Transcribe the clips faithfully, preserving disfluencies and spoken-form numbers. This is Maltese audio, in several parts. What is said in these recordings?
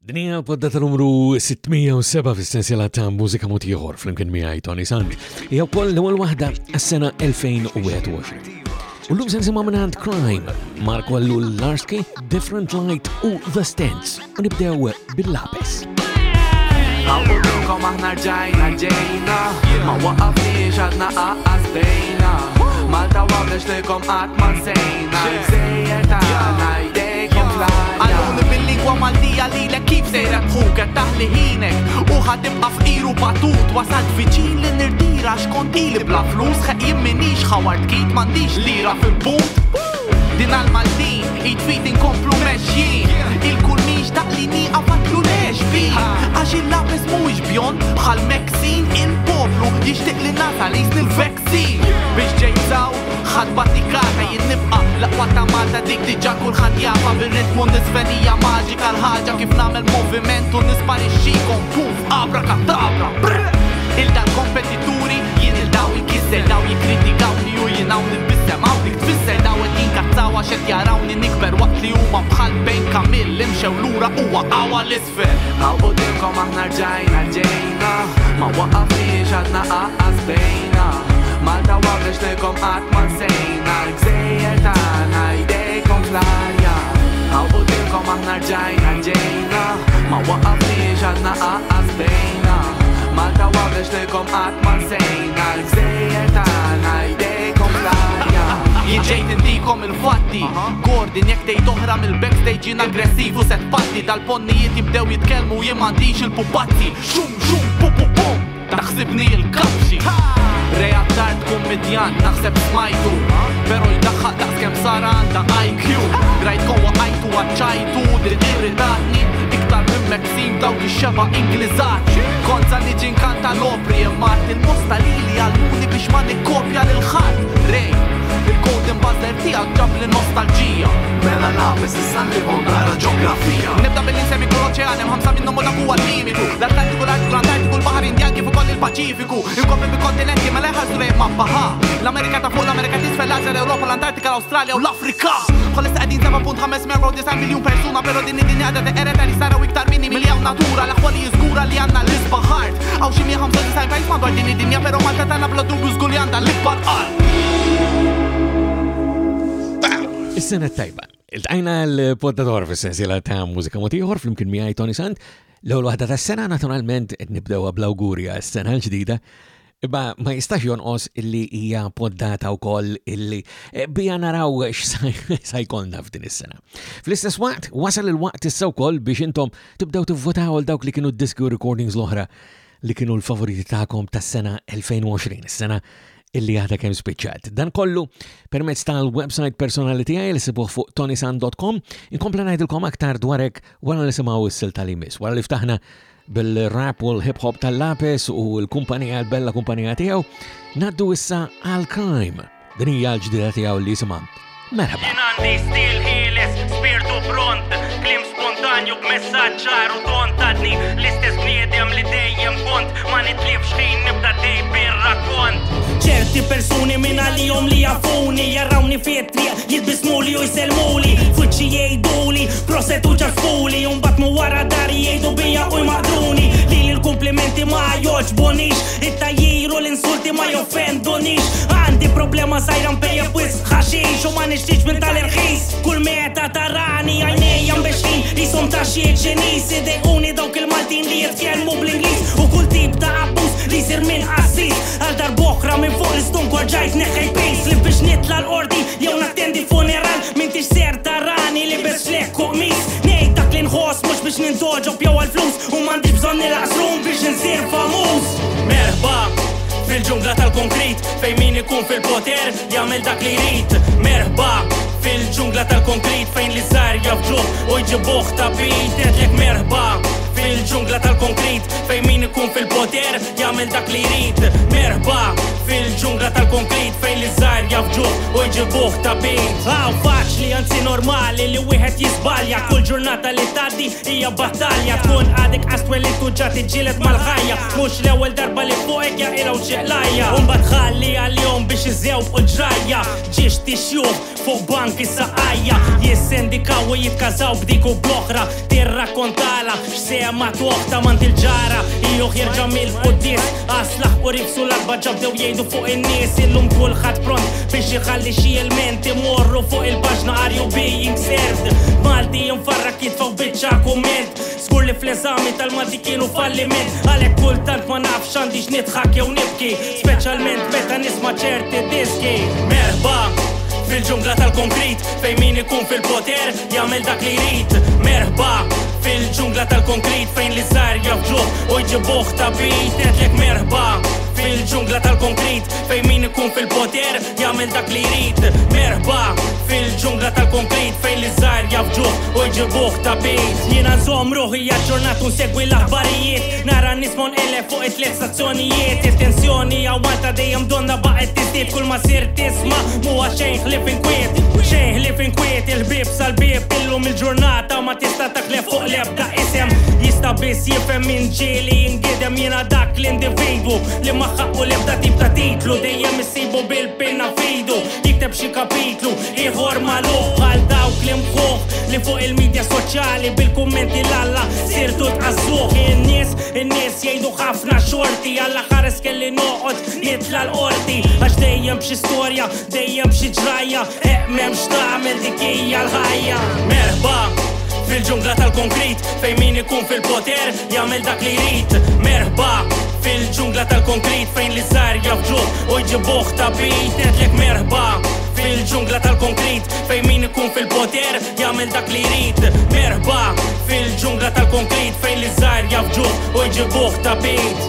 Dinja poddata numru sittmija u seba fis-sensiela ta' mużika mod ieħor flimkien miegħi Tony Sandi. Hija wkoll l-ewwel waħda għas-sena elfejn u wieħed u għoxrin. U llum se nisimgħu mingħand Crime, Marco Larski, Different Light u The Stents. U nibdew bil-lapes. Għawdunkom aħna rġajna ġejna, ma waqafniex għadna qaqqas bejna. Malta wablex likom qatt ma nsejna, l-gżejjer tagħna jdejkom fl-arja. Għalluni bil-lingwa Maltija lilek kif sejra tħuk qed taħli ħinek u ħatibqa' fqir u batut. Wasalt viċin li nirdira xkont ili bla flus, ħeq jimminix ħawart kit m'għandix lira fil-punt. Din għal-Maltin, id-fit inkomplu meċjien, il-kull miex daqli niqa fatlu lex bin. Għax il-lapis mhuwiex bjon, bħal Meksin il-poplu jixtieq li nasa li jisni l-veksin. Biex ġejzaw, ħad batikata jinnibqa, laqwa ta' Malta dik diġa kulħadd jafa bir-ritmu nisfenija maġika l-ħaġa kif nagħmel movimentu nisparixxikom puf abrakadabra. Il-dan kompetituri jien il-daw jikisser, daw jikritikawni u jien hawn nitbissem hawn dik tfisser daw qed jinkazzaw għax qed jarawni nikber waqt li huma bħal bejn Kamil imxew lura huwa qawwa l-isfel. Hawn qudiemkom aħna rġajna ġejna, ma waqafniex għadna qaqqas bejna. Malta wablex likom qatt ma nsejna, l-gżejjer tagħna jdejkom fl-arja. Hawn qudiemkom aħna rġajna ġejna, ma waqafniex għadna qaqqas bejna. Malta wablex likom qatt ma nsejna, l-gżejjer tagħna jdejkom fl-arja. Jiġejt intikom il-fatti, Gordon jekk tgħid oħra mill-backstage jien aggressiv u set patti, dal-ponnijiet jibdew jitkellmu jien m'għandix il-pupazzi. Xum xum pu pu pum, taħsibni il-kapxi. Reat tard kummedjant naħseb smajtu, pero jdaħħaq daqskemm sara għandha I Q. Grajt kowa għajtu għaċċajtu, din irridatni iktar minn Meksim dawk ix-xeba Ingliżat. Konza niġi nkanta l-opri imma il-mosta lili għalluni biex ma nikkopja lil ħadd. Rej, il-golden buzzer tiegħek ġab li nostalġija. Mela lapis issa nlibhom dara ġeografija. Nibda billi nsemmi kull oċean hemm ħamsa minnhom u dak huwa l-limitu. L-Atlantiku, l-Artiku, l-Antartiku, l-Baħar Indjan kif ukoll il-Paċifiku. Inkompli bil-kontinenti mela jħarsu lejn mappa ħa. L-Amerika ta' fuq, l-Amerika t'isfel, l-Asja, l-Ewropa, l-Antartika, l-Awstralja u l-Afrika. Bħalissa qegħdin seba' punt ħames miljun persuna, però din id-dinja qiegħda teqeret li saraw iktar minni miljaw natura. L-aħwa li jiżgura li għandna l-isba ħart. Hawn xi mija ħamsa u tisgħin pajjiż madwar din id-dinja, però Malta tagħna bla dubju żgur li għandha l-ikbar qalb. Is-sena tajba. Iltqajna l-poddator fis-sensiela ta' mużika mod ieħor flimkien miegħi Tony Sand. L-ewwel waħda tas-sena naturalment qed nibdew bl-awgurja s-sena l-ġdida. Imma ma jistax jonqos illi hija poddata wkoll illi bija naraw x'sa jkollna f'din is-sena. Fl-istess waqt wasal il-waqt issa wkoll biex intom tibdew tivvotaw għal dawk li kienu d-disc recordings l-oħra li kienu l-favoriti tagħkom tas-sena elfejn u għoxrin, is-sena illi għadha kemm spiċċat. Dan kollu permezz tal-website personali tiegħi li sibuh fuq tony sand dot com. Inkompli ngħidilkom aktar dwar hekk wara li simgħu s-silta li miss, wara li ftaħna bil-rap u l-hip-hop tal-lapis u l-kumpanija l-bella kumpanija tiegħu, naddu issa għal-Crime. Din hija l-ġdida tiegħu li jisimha Merħba. Jien għandi stil ħieles, spirtu pront, klim spontanju b'messaġġ ċar u tont għadni l-istess bniedem li dejjem kont, ma nitlifx ħin nibda dej bir-rakkont. ċerti persuni minn għalihom li jafuni, jarrawni fit-triq, jilbismuli u jselmuli, fuċċi jgħiduli, prosetu ċarfuli, un bat mu wara dari jgħidu bija u jmaqduni, li l-komplimenti ma joġbonix, it-tajjiru l-insulti ma joffendunix, għandi problema sajran pejja bwis ħaxix u ma nixtiex minn tal-irħis, kull meta tarani għajnejja mbexin, jisom ta' xiet ġenis, idejquni dawk il-Maltin li jitkellmu bl-Ingliż u kull tip ta' abbuż li jsir minn qassis, għal darb'oħra minn fuq l-istunk ġajt neħħej pejs li biex nitla l-ordi jew nattendi funeral minn tix ser tarani li biex flek u qmis, ngħid dak li nħoss mhux biex nintoġob jew għall-flus u m'għandix bżonn nilaqsrum biex insir famuż. Merħba fil-ġungla tal-konkrit fej min ikun fil-poter jagħmel dak li jrid. Merħba fil-ġungla tal-konkrit fejn li żgħar jafġuh u jġibuh ta' bit. Għedlek merħba fil-ġungla tal-konkrit fejn min ikun fil-poter jagħmel dak li jrid. Merħba fil-ġungla fil-ġungla tal-konkrit fejn li żgħar jafġuh u jġibuh ta' bejt. Għaw faċli anzi normali li wieħed jisbalja, kull ġurnata li tgħaddi hija battalja, tkun għadek qastwel li tuġġa tiġġieled mal-ħajja, mhux l-ewwel darba li fuqek jaqilgħu xi qlajja. U mbagħad ħalli għal-jom biex iżewq u ġrajja, ġiex tixjuh fuq bank is-saqajja, jissendikaw u jitkażaw b'dik u bl-oħra, tirrakkontala x'sema toħta mant il-ġara, ieħor jerġa' mill-qudies aslaħ u rifsu l-arba ġabdew jgħidu fuq in-nies illum kulħadd pront biex iħalli xi ilment imorru fuq il-paġna are you being served. Malti jinfarrak jitfaw biċċa kumment, skur li fl-eżami tal-Malti kienu falliment, għalhekk kultant ma nafx għandix nidħak jew nibki, speċjalment meta nisma' ċerti diski. Merħba fil-ġungla tal-konkrit fejn min ikun fil-poter jagħmel dak li jrid. Merħba fil-ġungla tal-konkrit fejn li żgħar jafġuh u jġibuh ta' bejt. Għedlek merħba fil-ġungla tal-konkrit fejn min ikun fil-poter jagħmel dak li jrid. Merħba fil-ġungla tal-konkrit fejn li żgħar jafġuh u jġibuh ta' bejt. Jiena nżomm ruħi aġġornat u nsegwi l-aħbarijiet, nara nismon elef fuq it-tliet stazzjonijiet, it-tensjoni għawanta dejjem donna baqgħet tiżdied, kull ma sir tisma' huwa xejn ħlief inkwiet, xejn ħlief inkwiet, il-bib sal-bib illum il-ġurnata ma tista' taklef fuq l-ebda isem, jista' biss jifhem min ġieli jingiedem jiena dak l-individwu li ma ħaqqu l-ebda tip ta' titlu, dejjem issibu bil-penna f'idu, jikteb xi kapitlu ieħor magħluq bħal dawk li mħuh li fuq il-medja soċjali bil-kummenti l-alla sirtu tqażżuh. In-nies in-nies jgħidu ħafna xorti għall-aħħar iskelli noqgħod nitla l-qorti għax dejjem b'xi storja, dejjem b'xi ġrajja, eh m'hemmx tagħmel dik hija l-ħajja. Merħba fil-ġungla tal-konkrit fejn min ikun fil-poter jagħmel dak li jrid. Merħba fil-ġungla tal-konkrit fejn li żgħar jafġuh u jġibuh ta' bejt. Għedlek merħba fil-ġungla tal-konkrit fejn min ikun fil-poter jagħmel dak li jrid. Merħba fil-ġungla tal-konkrit fejn li żgħar jafġuh u jġibuh ta' bejt.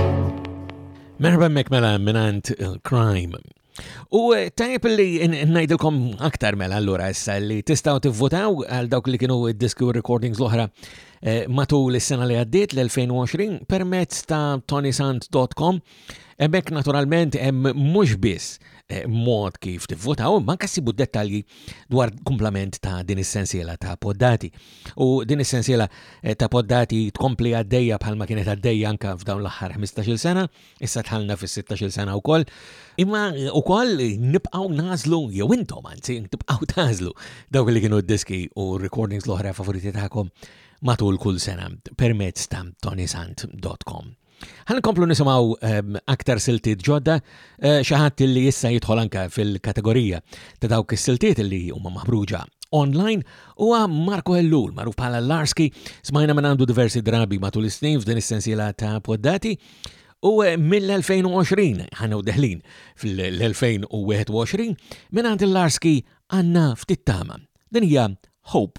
Merħba mek mela minant Crime. U tajb li najdilkom aktar mela allura issa li tistaw tivvotaw għal dawk li kienu id-diski u recordings l-oħra matul is-sena li għaddiet l-elfejn u għoxrin permezz ta' tonysant dot com. Hemmhekk naturalment hemm mhux biss mod kif tivvotaw, ma kassibu dettalji dwar kumplament ta' din is-sensiela ta' poddati. U din is-sensiela ta' poddati tkompli għaddejja bħalma kienet għaddejja anke f'dawn l-aħħar ħmistax-il sena, issa tħallna fis-sittax-il sena wkoll. Imma wkoll nibqgħu nażlu jew intom anzi tibqgħu tażlu dawk li kienu d-diski u recordings l-oħra favoriti tagħkom matul kull sena permezz ta' tonysant dot com. Ħankomplu nisimgħu um, aktar siltiet ġodda, uh, xi ħadd li issa jidħol anke fil-kategorija ta' dawk is-siltiet li huma maħruġa online huwa Marco Ellul, magħruf bħala Larski, smajna minn għandu diversi drabi matul is-snin f'din is-sensiela ta' poddati. U mill-elfejn u għoxrin ħanew deħlin fil-elfejn u wieħed u għoxrin minn għand il-Larski għandna ftit tama. Din hija Hope.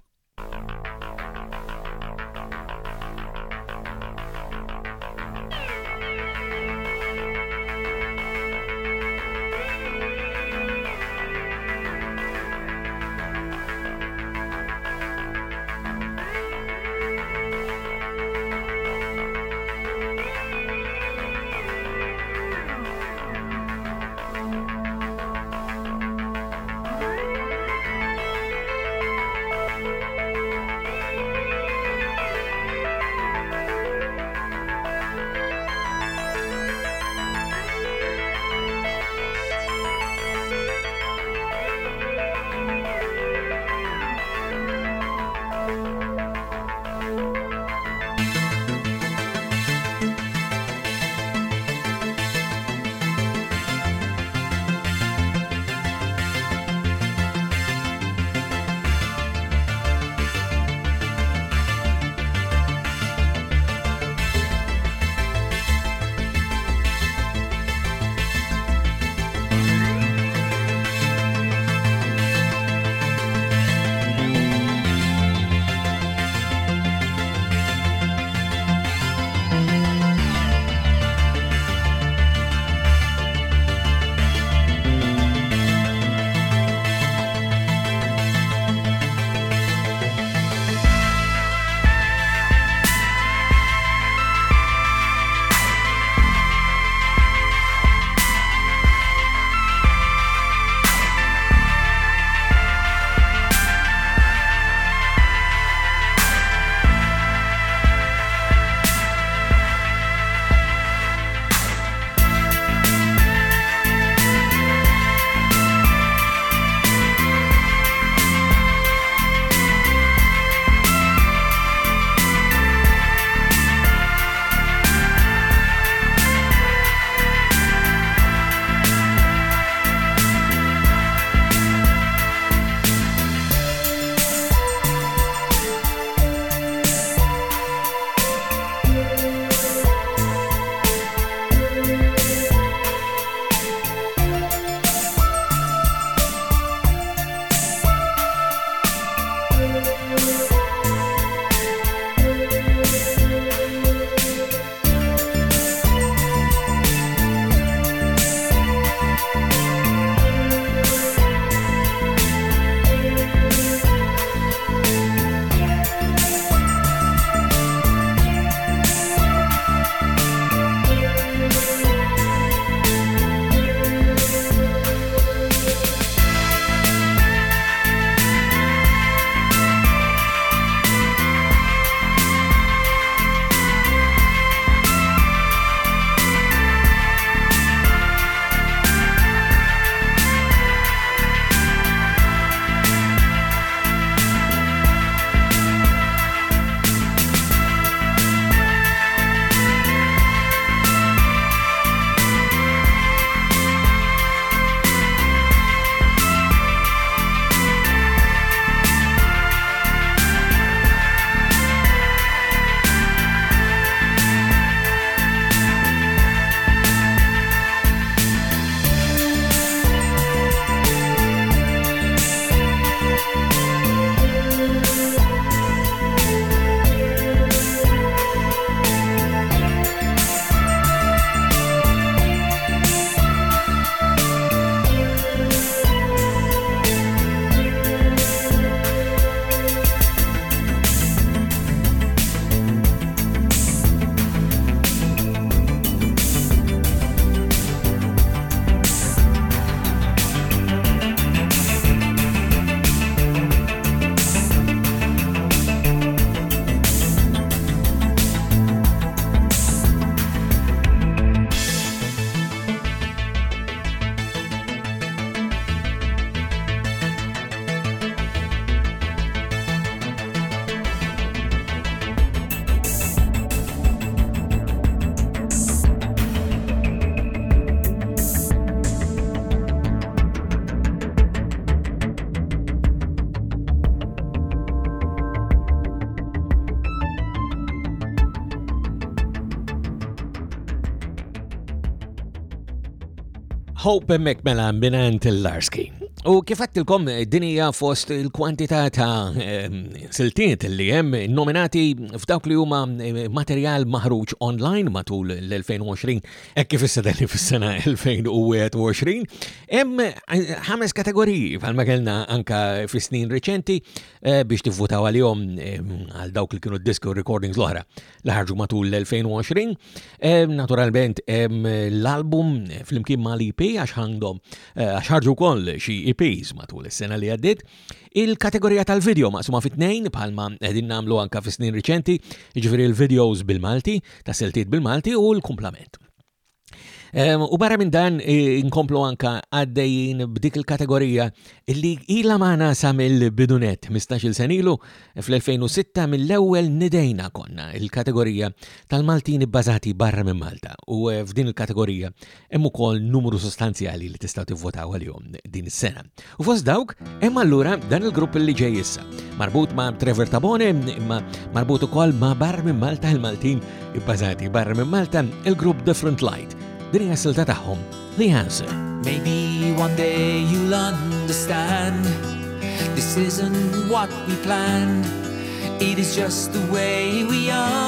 Hope Mekmela minant Larski. U kifattilkom dinija fost il-kwantità ta' siltiet li hemm nominati f'dawk li huma materjal maħruġ online matul l-elfejn u għoxrin hekk kif issa dan fis-sena elfejn u wieħed u għoxrin. Hemm ħames kategoriji bħalma kellna anka fis-snin reċenti biex tivvutaw għalihom għal dawk li kienu disco recordings l-oħra li ħarġu matul l-elfejn u għoxrin. Naturalment hemm l-album flimkien mal-I P għax għandhom għax ħarġu wkoll xi I Ps matul is-sena li għaddiet. Il-kategorija tal-video maqsuma fit-tnejn bħalma qegħdin nagħmlu anke fis-snin riċenti, jiġifieri l-videos bil-Malti, ta' siltiet bil-Malti u l-kumplament. Um, u barra minn dan inkomplu anka għaddejjin b'dik il-kategorija illi ila maħna sa mill-bidunet mistax-il senilu fl-elfejn u sitta mill-ewwel nidejna konna il-kategorija tal-Maltini bbażati barra minn Malta u f'din il-kategorija hemm ukoll numru sostanzjali li tistgħu tivvotaw għalihom din is-sena. U fost dawk hemm allura dan il-grupp li ġej issa marbut ma' Trevor Tabone imma marbut ukoll ma' barra minn Malta il-Maltin bbażati barra minn Malta il-grupp Different Light. Din hija silta tagħhom, The Answer. Maybe one day you'll understand this isn't what we planned. It is just the way we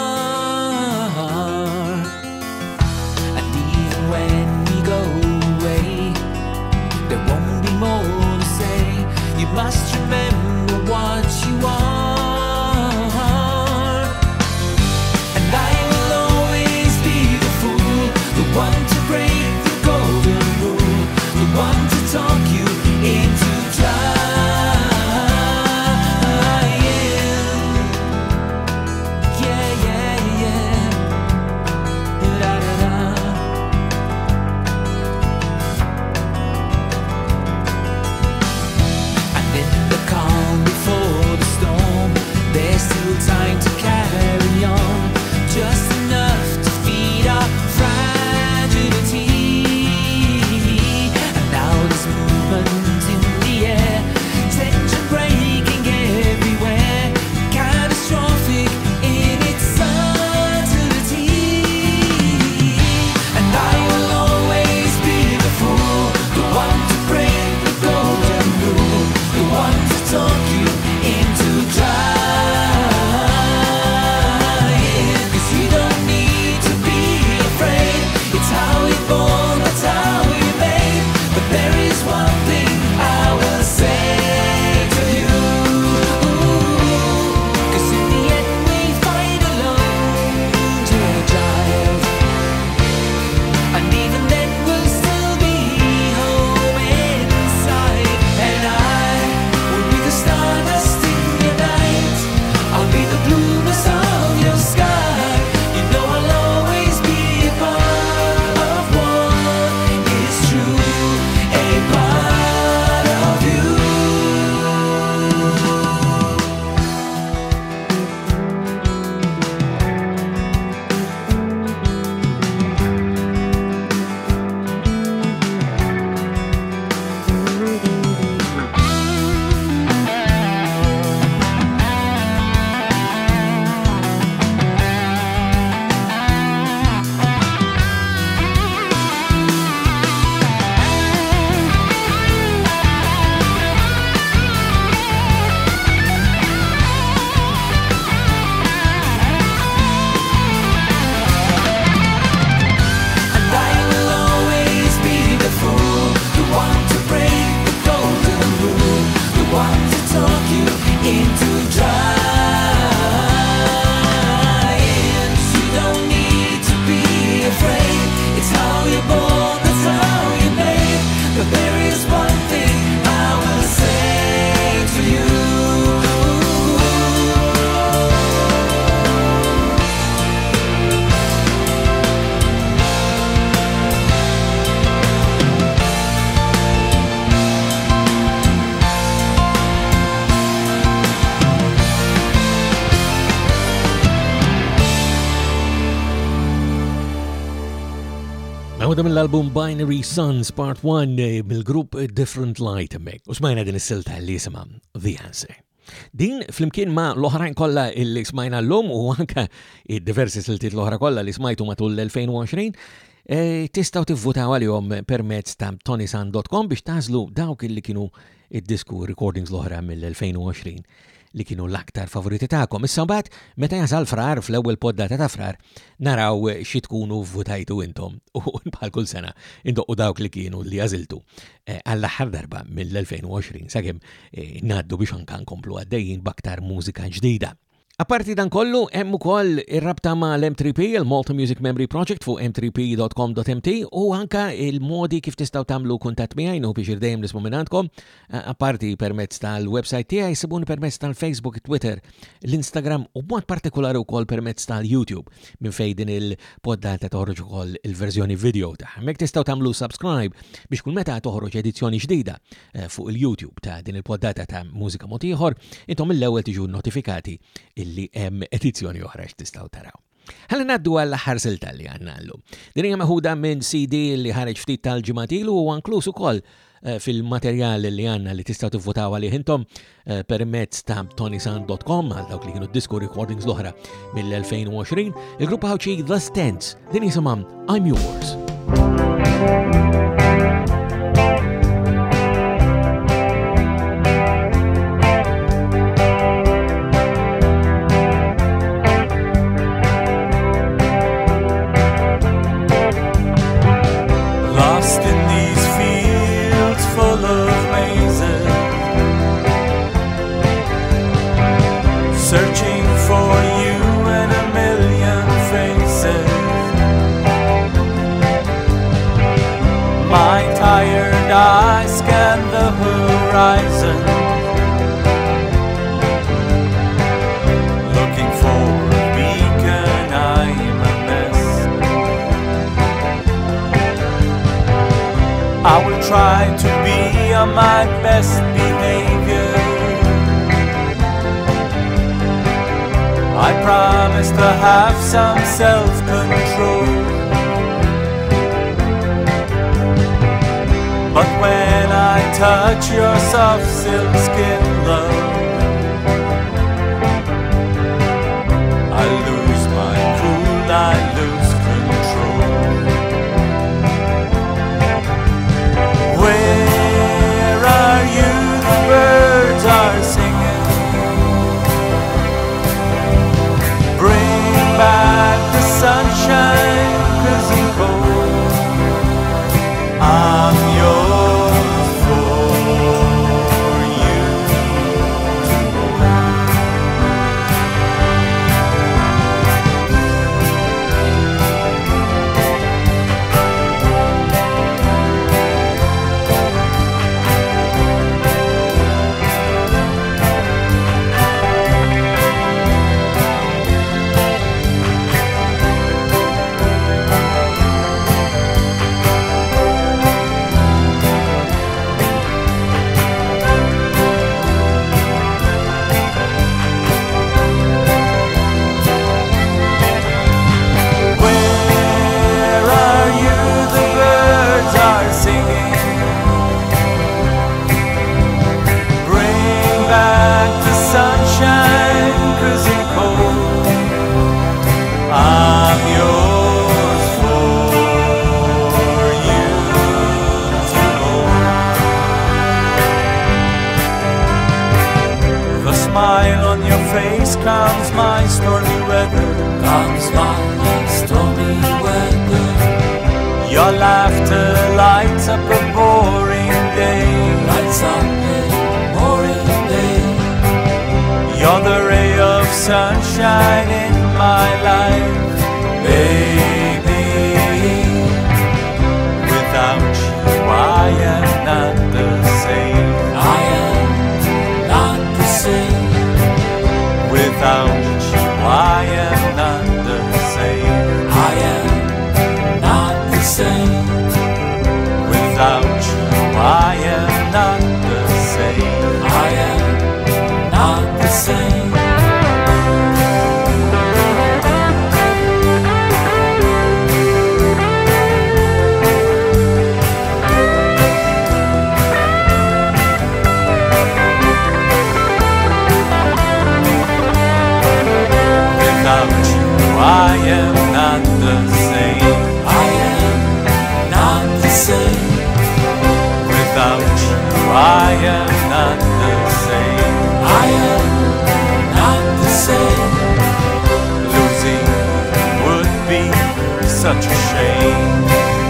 are. And even when we go away, there won't be more to say. You must remember what you are. And I will always be the fool, the one to break the golden rule, the one to talk you into trying. Yeah, yeah, yeah. Da, da, da. And in the calm before the storm, there's still time to carry on, just enough to feed our fragility. And now there's movement in the air, tension breaking everywhere, catastrophic in its subtlety. And I will always be the fool, the one to break the golden rule, the one to talk you into trying. 'Cause you don't need to be afraid, it's how we're born, that's how we're made. But there is one thing I will say to you, 'cause in the end we fight alone, dear child. And even then we'll still be home inside. And I will be the stardust in your night, I'll be the blueness of your sky. You know I'll always be a part of what is true, a part of you. And I will always be the fool, the one to break the golden rule, the one to talk you into trying. You don't need to be afraid, it's how you're born, that's how you're made. But there is one thing I will say to you. Għawda mill-album Binary Sons Part one mill-grupp Different Light mek. U smajna din is-silta li jisimha The Answer. Din flimkien ma l-oħrajn kollha li smajna l-lum u anka id-diversi siltiet l-oħra kollha li smajtu matul l-elfejn u għoxrin e tistgħu tivvutaw għalihom permezz ta' tonysan dot com biex tażlu dawk li kienu id-disku recordings l-oħra mill-elfejn u għoxrin li kienu l-aktar favoriti tagħkom. Issa mbagħad meta jasal frar fl-ewwel poddata ta' frar naraw xi tkunu vvutajtu intom u bħal kull sena indoqqu dawk li kienu li jażiltu għall-aħħar darba mill-elfejn u għoxrin sakemm ngħaddu biex anke nkomplu għaddejjin b'aktar mużika ġdida. Apparti dan kollu, hemm ukoll ir-rabta ma' l-M three P, il-Malta Music Memory Project fuq m three p dot com dot m t u anka il-modi kif tistgħu tagħmlu kuntatt miegħi u biex irdejjem nismu minantkom, apparti permezz tal-website tiegħi sibuni permezz tal-Facebook, Twitter, l-Instagram u b'mod partikolari wkoll permezz tal-YouTube minn fejn din il-poddata toħroġ ukoll il-verżjoni video ta' hemmhekk tistgħu tagħmlu subscribe biex kull meta toħroġ edizzjoni ġdida fuq il-YouTube ta' din il-poddata ta' mużika mod ieħor, intom mill-ewwel tiġu notifikati illi hemm edizzjoni oħra x'tistgħu taraw. Ħalli ngħaddu għall-aħħar silta li għandna llum. Din hija meħuda minn C D li ħareġ ftit tal-ġimgħat ilu u inkluż ukoll fil-materjal li għandna li tistgħu tivvutaw għalih intom permezz ta' tonysan dot com għal dawk li kienu disco recordings l-oħra mill-elfejn u għoxrin. Il-grupp ħawċi The Stents din jisimha I'm Yours. Searching for you in a million faces. My tired eyes scan the horizon, looking for a beacon. I'm a mess. I will try to be on my best behavior. I promise to have some self-control. But when I touch your soft silk skin, love, I lose my cool, I lose control. Where are you? The birds are singing. Back the sunshine, 'cause I'm cold. I'm yours for you to hold. Comes my stormy weather, comes my stormy weather. Your laughter lights up a boring day, lights up a boring day. You're the ray of sunshine in my life, baby. Without you I am not the same. I am not the same. Without you I am not the same. I am not the same. Without you I am not the same. I am not the same. I am not the same. I am such a shame.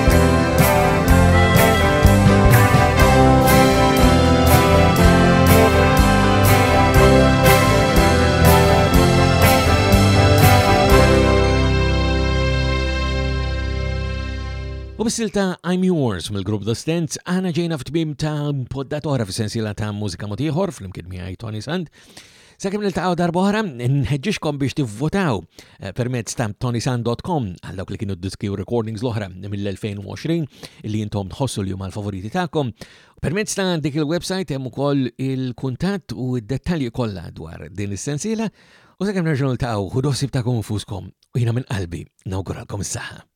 U bis-silta I'm Yours mill-grupp The Stents għana ġejna f'tmiem ta' poddat oħra f'sensiela ta' mużika motiħor fl-imkien miegħi Tony Sant. Sakemm niltaqgħu darba oħra, nħeġġixkom biex tivvotaw permezz ta' tony sant dot com għal dawk li kienu diski u recordings l-oħra mill-elfejn u għoxrin illi intom tħossu li huma l-favoriti tagħkom. Permezz ta' dik il-website hemm ukoll il-kuntatt u d-dettalji kollha dwar din is-sensiela u sakemm nerġgħu niltaqgħu ħudu ħsieb tagħkom infuskom u jiena minn qalbi nawguralkom is-saħħa.